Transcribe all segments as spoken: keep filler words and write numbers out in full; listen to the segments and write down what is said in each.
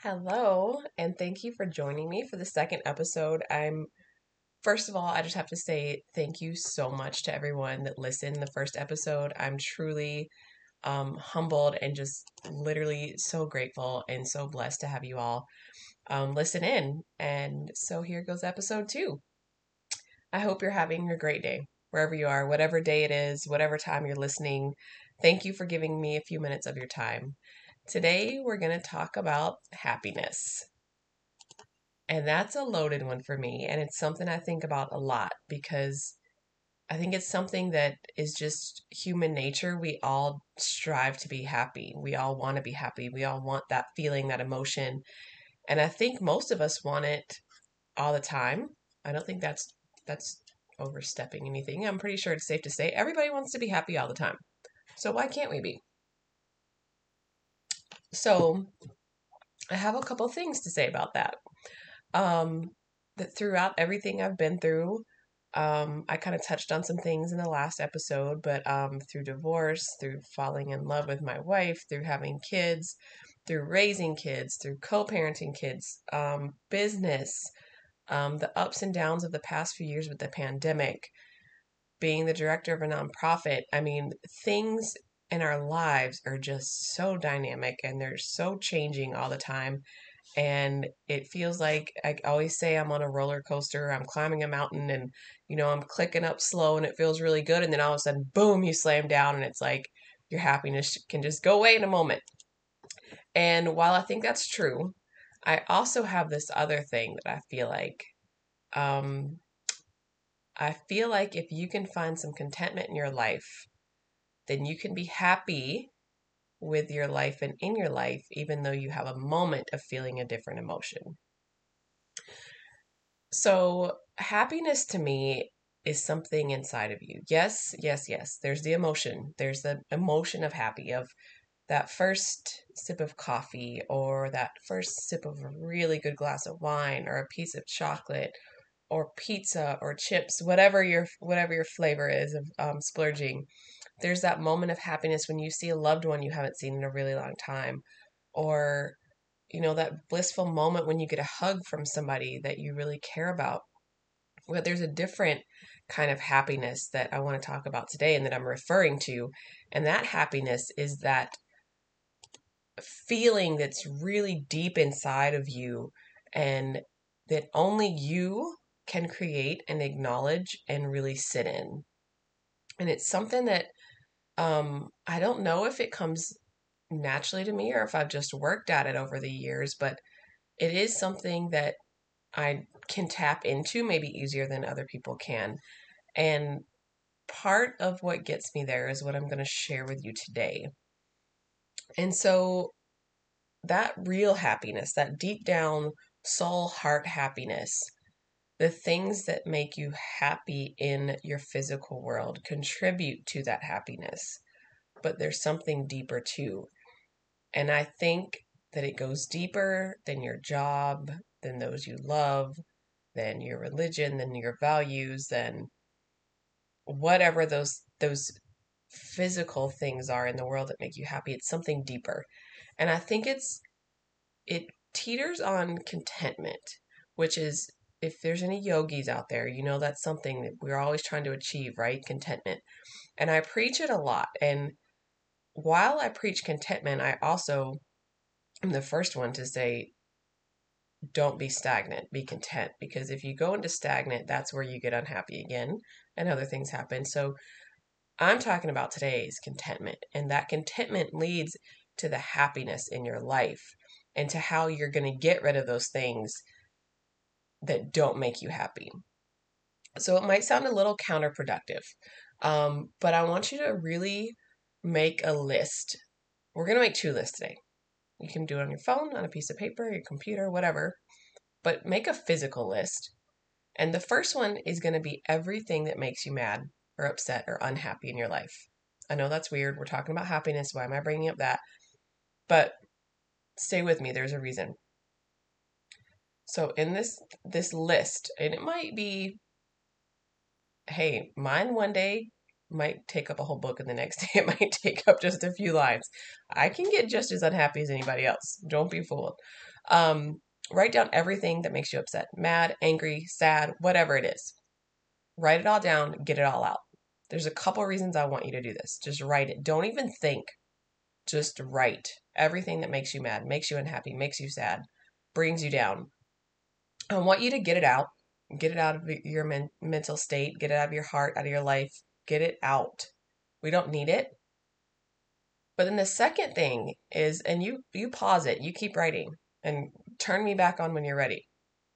Hello, and thank you for joining me for the second episode. I'm, first of all, I just have to say thank you so much to everyone that listened the first episode. I'm truly um, humbled and just literally so grateful and so blessed to have you all um, listen in. And so here goes episode two. I hope you're having a great day, wherever you are, whatever day it is, whatever time you're listening. Thank you for giving me a few minutes of your time. Today, we're going to talk about happiness. And that's a loaded one for me. And it's something I think about a lot because I think it's something that is just human nature. We all strive to be happy. We all want to be happy. We all want that feeling, that emotion. And I think most of us want it all the time. I don't think that's that's overstepping anything. I'm pretty sure it's safe to say everybody wants to be happy all the time. So why can't we be? So I have a couple things to say about that. Um, that throughout everything I've been through, um, I kind of touched on some things in the last episode, but um, through divorce, through falling in love with my wife, through having kids, through raising kids, through co-parenting kids, um, business, um, the ups and downs of the past few years with the pandemic, being the director of a nonprofit. I mean, things in our lives are just so dynamic and they're so changing all the time. And it feels like I always say I'm on a roller coaster. I'm climbing a mountain and, you know, I'm clicking up slow and it feels really good. And then all of a sudden, boom, you slam down and it's like your happiness can just go away in a moment. And while I think that's true, I also have this other thing that I feel like, um, I feel like if you can find some contentment in your life, then you can be happy with your life and in your life, even though you have a moment of feeling a different emotion. So, happiness to me is something inside of you. Yes, yes, yes. There's the emotion. There's the emotion of happy, of that first sip of coffee or that first sip of a really good glass of wine or a piece of chocolate or pizza or chips, whatever your whatever your flavor is of um, splurging. There's that moment of happiness when you see a loved one you haven't seen in a really long time, or you know, that blissful moment when you get a hug from somebody that you really care about. But there's a different kind of happiness that I want to talk about today and that I'm referring to. And that happiness is that feeling that's really deep inside of you and that only you can create and acknowledge and really sit in. And it's something that um, I don't know if it comes naturally to me or if I've just worked at it over the years, but it is something that I can tap into maybe easier than other people can. And part of what gets me there is what I'm going to share with you today. And so that real happiness, that deep down soul heart happiness, the things that make you happy in your physical world contribute to that happiness. But there's something deeper too. And I think that it goes deeper than your job, than those you love, than your religion, than your values, than whatever those those physical things are in the world that make you happy. It's something deeper. And I think it's it teeters on contentment, which is, if there's any yogis out there, you know that's something that we're always trying to achieve, right? Contentment. And I preach it a lot. And while I preach contentment, I also am the first one to say, don't be stagnant, be content. Because if you go into stagnant, that's where you get unhappy again and other things happen. So I'm talking about today is contentment. And that contentment leads to the happiness in your life and to how you're going to get rid of those things that don't make you happy. So it might sound a little counterproductive, um, but I want you to really make a list. We're going to make two lists today. You can do it on your phone, on a piece of paper, your computer, whatever, but make a physical list. And the first one is going to be everything that makes you mad or upset or unhappy in your life. I know that's weird. We're talking about happiness. Why am I bringing up that? But stay with me. There's a reason. So in this this list, and it might be, hey, mine one day might take up a whole book, and the next day it might take up just a few lines. I can get just as unhappy as anybody else. Don't be fooled. Um, write down everything that makes you upset, mad, angry, sad, whatever it is. Write it all down, get it all out. There's a couple reasons I want you to do this. Just write it. Don't even think. Just write everything that makes you mad, makes you unhappy, makes you sad, brings you down. I want you to get it out. Get it out of your men- mental state. Get it out of your heart, out of your life. Get it out. We don't need it. But then the second thing is, and you you pause it, you keep writing, and turn me back on when you're ready.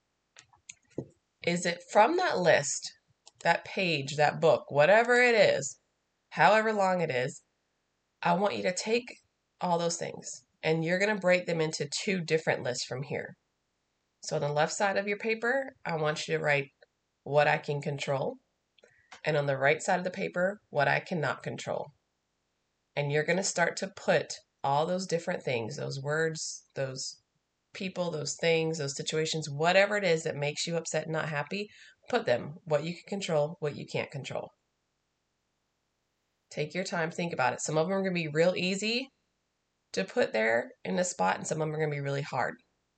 Is it from that list, that page, that book, whatever it is, however long it is, I want you to take all those things and you're going to break them into two different lists from here. So on the left side of your paper, I want you to write what I can control. And on the right side of the paper, what I cannot control. And you're going to start to put all those different things, those words, those people, those things, those situations, whatever it is that makes you upset and not happy, put them. What you can control, what you can't control. Take your time, think about it. Some of them are going to be real easy to put there in a spot, and some of them are going to be really hard.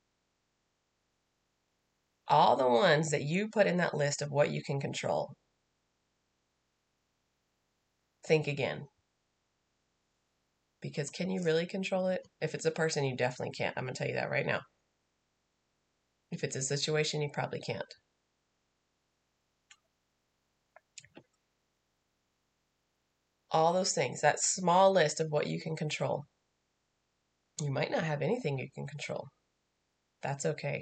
All the ones that you put in that list of what you can control, think again. Because can you really control it? If it's a person, you definitely can't. I'm going to tell you that right now. If it's a situation, you probably can't. All those things, that small list of what you can control. You might not have anything you can control. That's okay.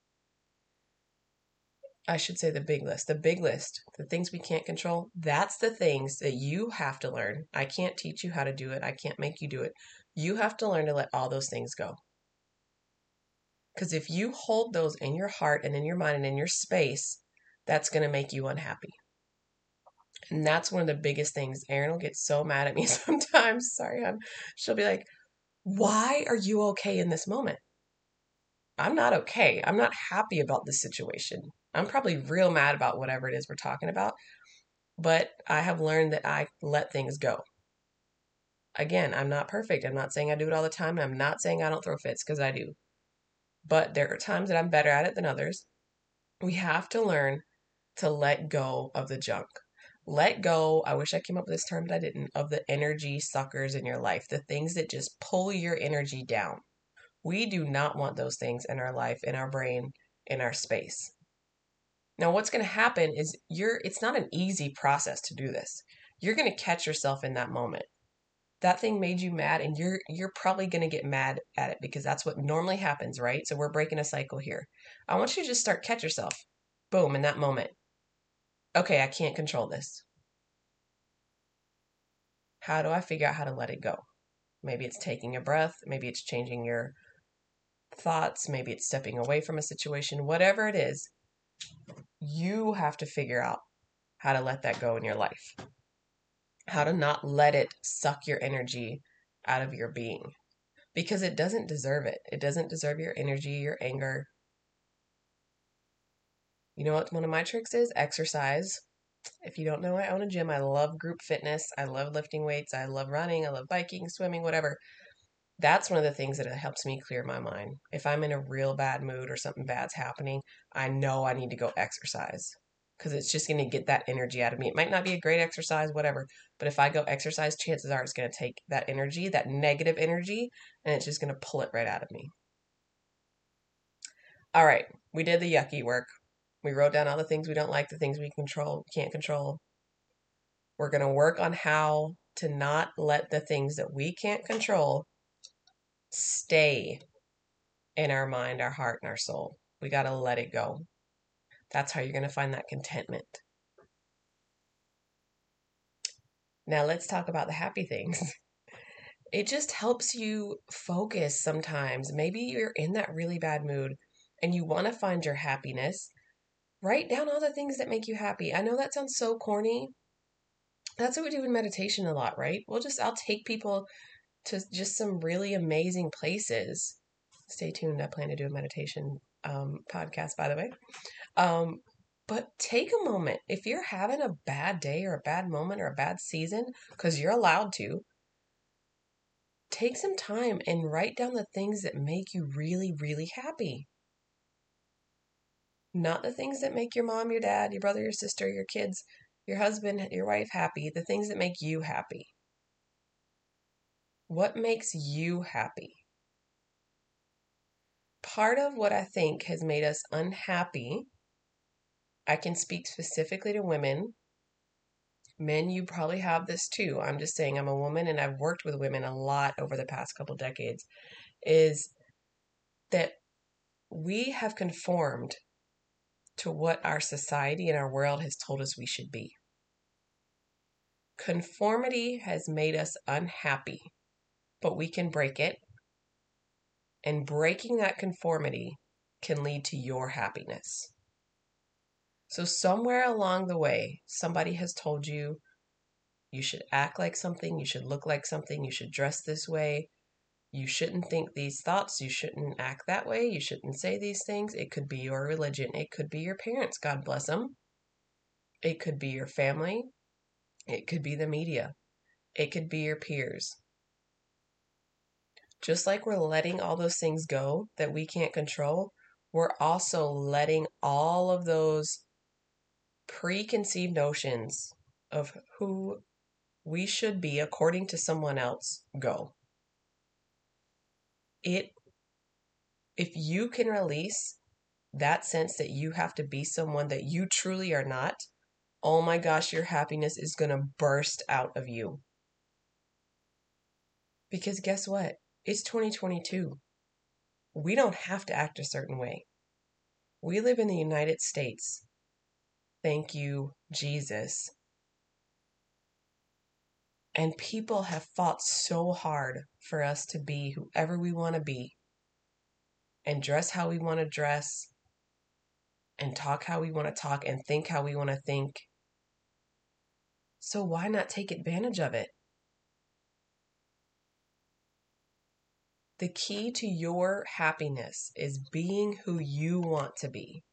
I should say the big list. The big list, the things we can't control, that's the things that you have to learn. I can't teach you how to do it. I can't make you do it. You have to learn to let all those things go. Because if you hold those in your heart and in your mind and in your space, that's going to make you unhappy. And that's one of the biggest things. Erin will get so mad at me sometimes. Sorry, hon. She'll be like, why are you okay in this moment? I'm not okay. I'm not happy about this situation. I'm probably real mad about whatever it is we're talking about. But I have learned that I let things go. Again, I'm not perfect. I'm not saying I do it all the time. And I'm not saying I don't throw fits, because I do. But there are times that I'm better at it than others. We have to learn to let go of the junk. Let go, I wish I came up with this term, but I didn't, of the energy suckers in your life, the things that just pull your energy down. We do not want those things in our life, in our brain, in our space. Now, what's going to happen is you're, it's not an easy process to do this. You're going to catch yourself in that moment. That thing made you mad, and you're you're probably going to get mad at it, because that's what normally happens, right? So we're breaking a cycle here. I want you to just start catch yourself. Boom, in that moment. Okay, I can't control this. How do I figure out how to let it go? Maybe it's taking a breath. Maybe it's changing your thoughts. Maybe it's stepping away from a situation. Whatever it is, you have to figure out how to let that go in your life. How to not let it suck your energy out of your being. Because it doesn't deserve it. It doesn't deserve your energy, your anger. You know what one of my tricks is? Exercise. If you don't know, I own a gym. I love group fitness. I love lifting weights. I love running. I love biking, swimming, whatever. That's one of the things that helps me clear my mind. If I'm in a real bad mood or something bad's happening, I know I need to go exercise, because it's just going to get that energy out of me. It might not be a great exercise, whatever, but if I go exercise, chances are it's going to take that energy, that negative energy, and it's just going to pull it right out of me. All right, we did the yucky work. We wrote down all the things we don't like, the things we control, can't control. We're going to work on how to not let the things that we can't control stay in our mind, our heart, and our soul. We got to let it go. That's how you're going to find that contentment. Now let's talk about the happy things. It just helps you focus sometimes. Maybe you're in that really bad mood and you want to find your happiness. Write down all the things that make you happy. I know that sounds so corny. That's what we do in meditation a lot, right? We'll just, I'll take people to just some really amazing places. Stay tuned. I plan to do a meditation um, podcast, by the way. Um, But take a moment. If you're having a bad day or a bad moment or a bad season, because you're allowed to, take some time and write down the things that make you really, really happy. Not the things that make your mom, your dad, your brother, your sister, your kids, your husband, your wife happy. The things that make you happy. What makes you happy? Part of what I think has made us unhappy, I can speak specifically to women. Men, you probably have this too. I'm just saying I'm a woman and I've worked with women a lot over the past couple decades, is that we have conformed to what our society and our world has told us we should be. Conformity has made us unhappy, but we can break it. And breaking that conformity can lead to your happiness. So somewhere along the way, somebody has told you you should act like something, you should look like something, you should dress this way, you shouldn't think these thoughts, you shouldn't act that way, you shouldn't say these things. It could be your religion, it could be your parents, God bless them. It could be your family, it could be the media, it could be your peers. Just like we're letting all those things go that we can't control, we're also letting all of those preconceived notions of who we should be according to someone else go. It, if you can release that sense that you have to be someone that you truly are not, oh my gosh, your happiness is going to burst out of you. Because guess what? It's twenty twenty-two. We don't have to act a certain way. We live in the United States. Thank you, Jesus. And people have fought so hard for us to be whoever we want to be and dress how we want to dress and talk how we want to talk and think how we want to think. So why not take advantage of it? The key to your happiness is being who you want to be.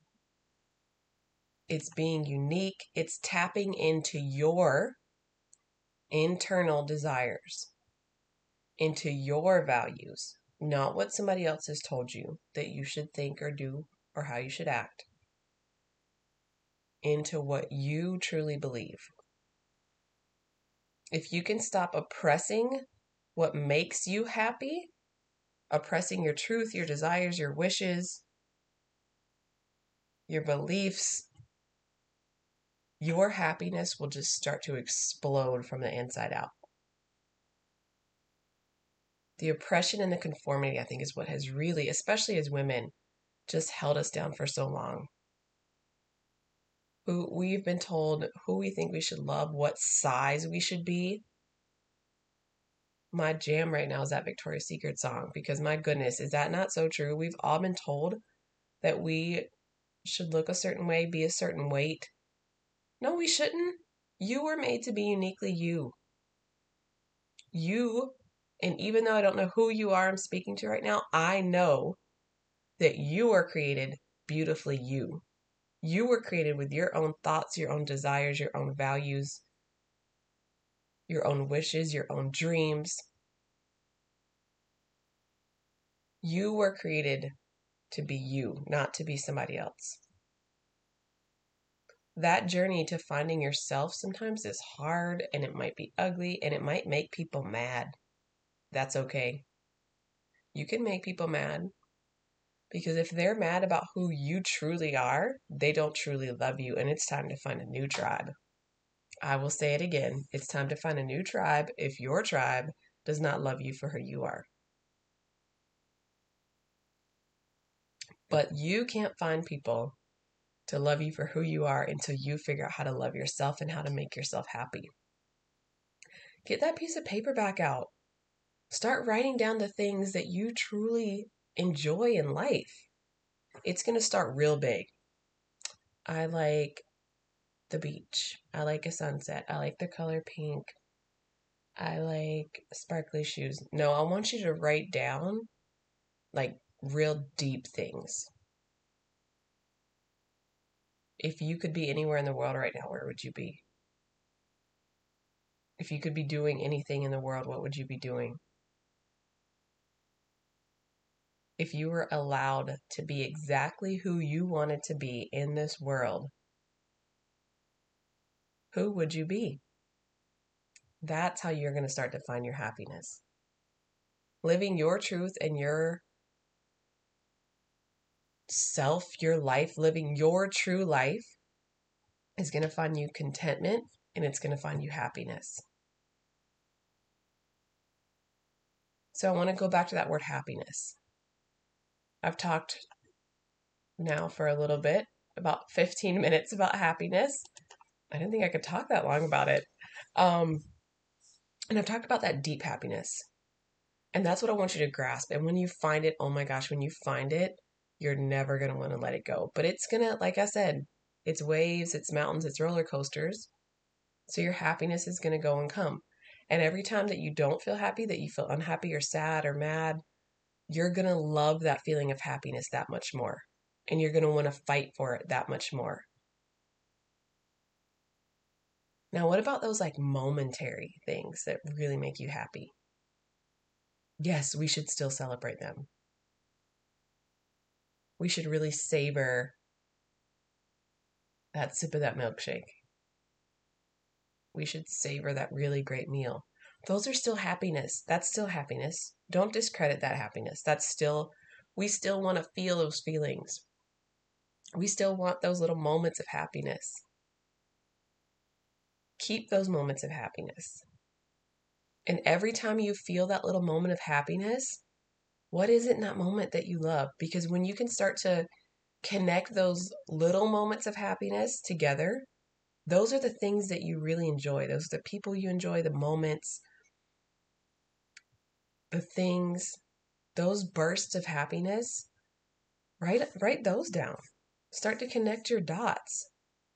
It's being unique. It's tapping into your internal desires, into your values, not what somebody else has told you that you should think or do or how you should act, into what you truly believe. If you can stop oppressing what makes you happy, oppressing your truth, your desires, your wishes, your beliefs, your happiness will just start to explode from the inside out. The oppression and the conformity, I think, is what has really, especially as women, just held us down for so long. Who we've been told who we think we should love, what size we should be. My jam right now is that Victoria's Secret song, because my goodness, is that not so true? We've all been told that we should look a certain way, be a certain weight. No, we shouldn't. You were made to be uniquely you. You, and even though I don't know who you are I'm speaking to right now, I know that you are created beautifully you. You were created with your own thoughts, your own desires, your own values, your own wishes, your own dreams. You were created to be you, not to be somebody else. That journey to finding yourself sometimes is hard, and it might be ugly, and it might make people mad. That's okay. You can make people mad, because if they're mad about who you truly are, they don't truly love you, and it's time to find a new tribe. I will say it again. It's time to find a new tribe if your tribe does not love you for who you are. But you can't find people to love you for who you are until you figure out how to love yourself and how to make yourself happy. Get that piece of paper back out. Start writing down the things that you truly enjoy in life. It's going to start real big. I like the beach. I like a sunset. I like the color pink. I like sparkly shoes. No, I want you to write down like real deep things. If you could be anywhere in the world right now, where would you be? If you could be doing anything in the world, what would you be doing? If you were allowed to be exactly who you wanted to be in this world, who would you be? That's how you're going to start to find your happiness. Living your truth and your self, your life, living your true life is going to find you contentment and it's going to find you happiness. So I want to go back to that word happiness. I've talked now for a little bit, about fifteen minutes about happiness. I didn't think I could talk that long about it. Um, and I've talked about that deep happiness. And that's what I want you to grasp. And when you find it, oh my gosh, when you find it, you're never going to want to let it go. But it's going to, like I said, it's waves, it's mountains, it's roller coasters. So your happiness is going to go and come. And every time that you don't feel happy, that you feel unhappy or sad or mad, you're going to love that feeling of happiness that much more. And you're going to want to fight for it that much more. Now, what about those like momentary things that really make you happy? Yes, we should still celebrate them. We should really savor that sip of that milkshake. We should savor that really great meal. Those are still happiness. That's still happiness. Don't discredit that happiness. That's still, we still want to feel those feelings. We still want those little moments of happiness. Keep those moments of happiness. And every time you feel that little moment of happiness, what is it in that moment that you love? Because when you can start to connect those little moments of happiness together, those are the things that you really enjoy. Those are the people you enjoy, the moments, the things, those bursts of happiness. Write, write those down. Start to connect your dots.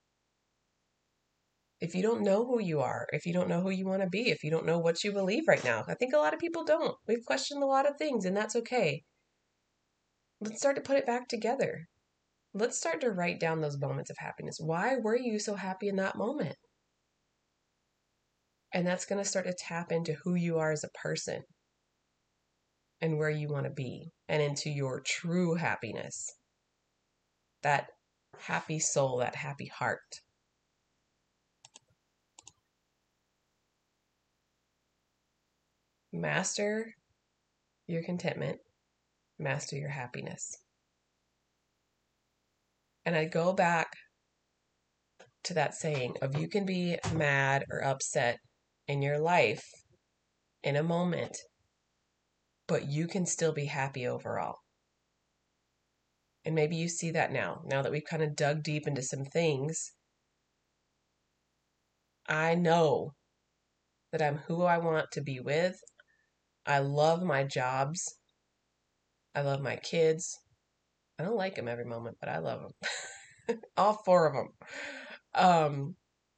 If you don't know who you are, if you don't know who you want to be, if you don't know what you believe right now, I think a lot of people don't. We've questioned a lot of things, and that's okay. Let's start to put it back together. Let's start to write down those moments of happiness. Why were you so happy in that moment? And that's going to start to tap into who you are as a person and where you want to be and into your true happiness. That happy soul, that happy heart. Master your contentment, master your happiness. And I go back to that saying of you can be mad or upset in your life in a moment, but you can still be happy overall. And maybe you see that now, now that we've kind of dug deep into some things. I know that I'm who I want to be with. I love my jobs. I love my kids. I don't like them every moment, but I love them. All four of them. Um,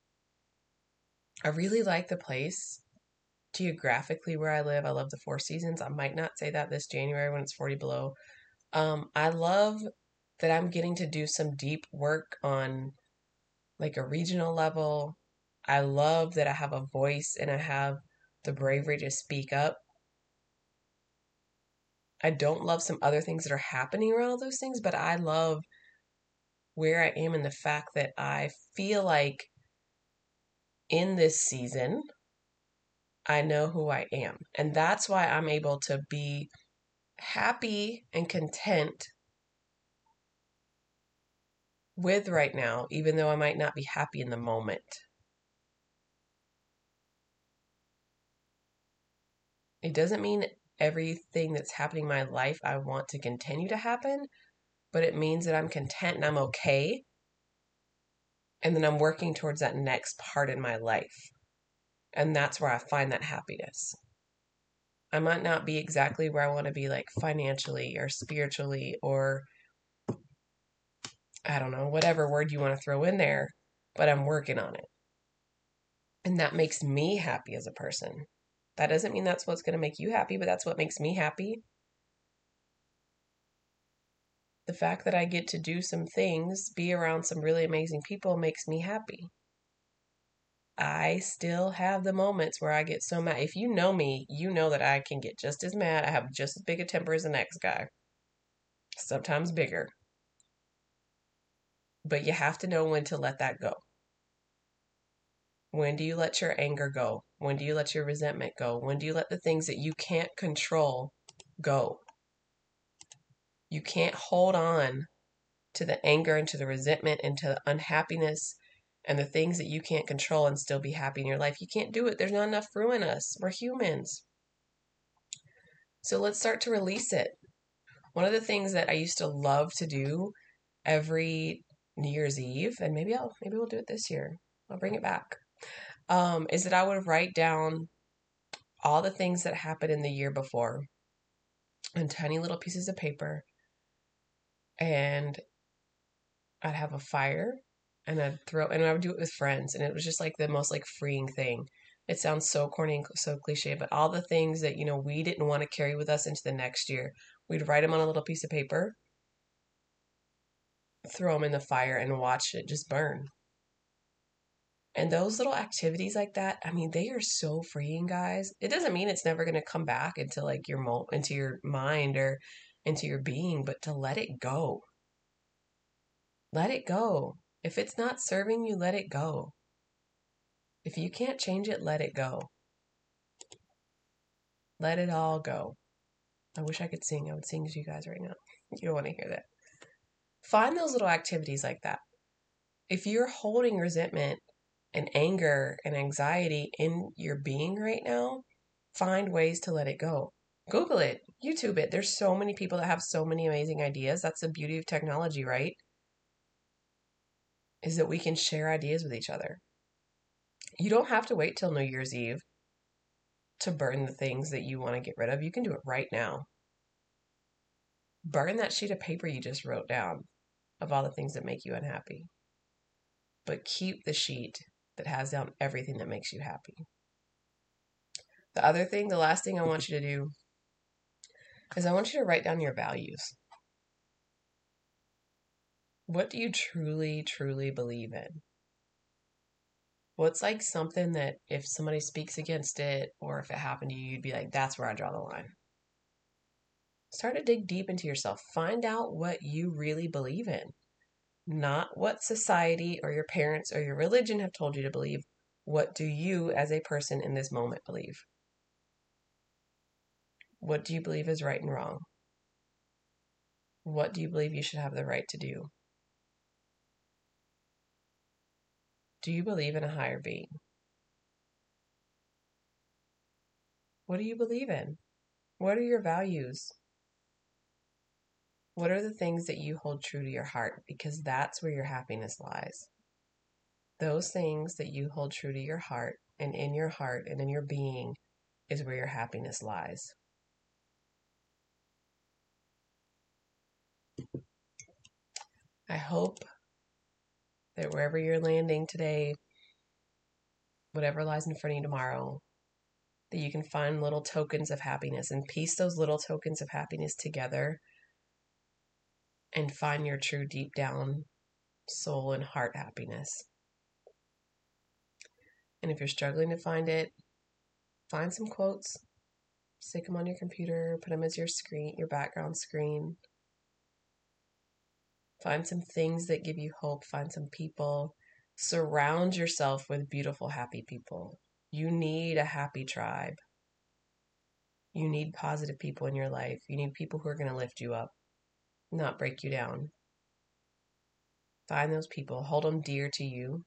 I really like the place geographically where I live. I love the Four Seasons. I might not say that this January when it's forty below. Um, I love that I'm getting to do some deep work on like a regional level. I love that I have a voice and I have the bravery to speak up. I don't love some other things that are happening around those things, but I love where I am in the fact that I feel like in this season, I know who I am. And that's why I'm able to be happy and content with right now, even though I might not be happy in the moment. It doesn't mean everything that's happening in my life I want to continue to happen, but it means that I'm content and I'm okay. And then I'm working towards that next part in my life. And that's where I find that happiness. I might not be exactly where I want to be, like financially or spiritually, or I don't know, whatever word you want to throw in there, but I'm working on it. And that makes me happy as a person. That doesn't mean that's what's going to make you happy, but that's what makes me happy. The the fact that I get to do some things, be around some really amazing people makes me happy. I still have the moments where I get so mad. If you know me, you know that I can get just as mad. I have just as big a temper as the next guy, sometimes bigger. But you have to know when to let that go. When do you let your anger go? When do you let your resentment go? When do you let the things that you can't control go? You can't hold on to the anger and to the resentment and to the unhappiness and the things that you can't control and still be happy in your life. You can't do it. There's not enough room in us. We're humans. So let's start to release it. One of the things that I used to love to do every New Year's Eve, and maybe I'll maybe we'll do it this year. I'll bring it back. Um, is that I would write down all the things that happened in the year before on tiny little pieces of paper, and I'd have a fire and I'd throw, and I would do it with friends, and it was just like the most like freeing thing. It sounds so corny and so cliche, but all the things that, you know, we didn't want to carry with us into the next year, we'd write them on a little piece of paper, throw them in the fire, and watch it just burn. And those little activities like that, I mean, they are so freeing, guys. It doesn't mean it's never going to come back into like your mo into your mind or into your being, but to let it go. Let it go. If it's not serving you, let it go. If you can't change it, let it go. Let it all go. I wish I could sing. I would sing to you guys right now. You don't want to hear that. Find those little activities like that. If you're holding resentment and anger and anxiety in your being right now, find ways to let it go. Google it, YouTube it. There's so many people that have so many amazing ideas. That's the beauty of technology, right? Is that we can share ideas with each other. You don't have to wait till New Year's Eve to burn the things that you want to get rid of. You can do it right now. Burn that sheet of paper you just wrote down of all the things that make you unhappy. But keep the sheet that has down everything that makes you happy. The other thing, the last thing I want you to do is I want you to write down your values. What do you truly, truly believe in? What's like something that if somebody speaks against it or if it happened to you, you'd be like, that's where I draw the line. Start to dig deep into yourself. Find out what you really believe in. Not what society or your parents or your religion have told you to believe. What do you as a person in this moment believe? What do you believe is right and wrong? What do you believe you should have the right to do? Do you believe in a higher being? What do you believe in? What are your values? What are the things that you hold true to your heart? Because that's where your happiness lies. Those things that you hold true to your heart and in your heart and in your being is where your happiness lies. I hope that wherever you're landing today, whatever lies in front of you tomorrow, that you can find little tokens of happiness and piece those little tokens of happiness together and find your true deep down soul and heart happiness. And if you're struggling to find it, find some quotes, stick them on your computer, put them as your screen, your background screen. Find some things that give you hope. Find some people. Surround yourself with beautiful, happy people. You need a happy tribe. You need positive people in your life. You need people who are going to lift you up, not break you down. Find those people. Hold them dear to you.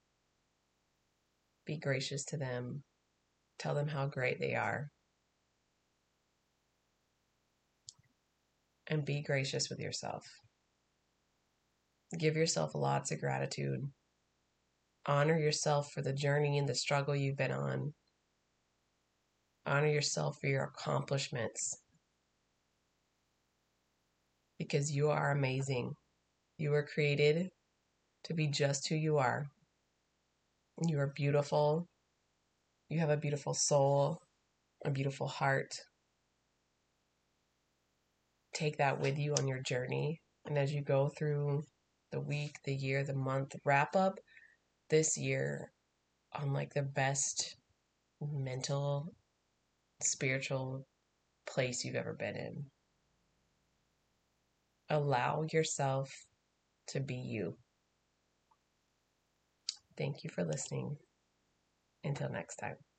Be gracious to them. Tell them how great they are. And be gracious with yourself. Give yourself lots of gratitude. Honor yourself for the journey and the struggle you've been on. Honor yourself for your accomplishments. Because you are amazing. You were created to be just who you are. You are beautiful. You have a beautiful soul, a beautiful heart. Take that with you on your journey And as you go through the week, the year, the month, wrap up this year on like the best mental, spiritual place you've ever been in. Allow yourself to be you. Thank you for listening. Until next time.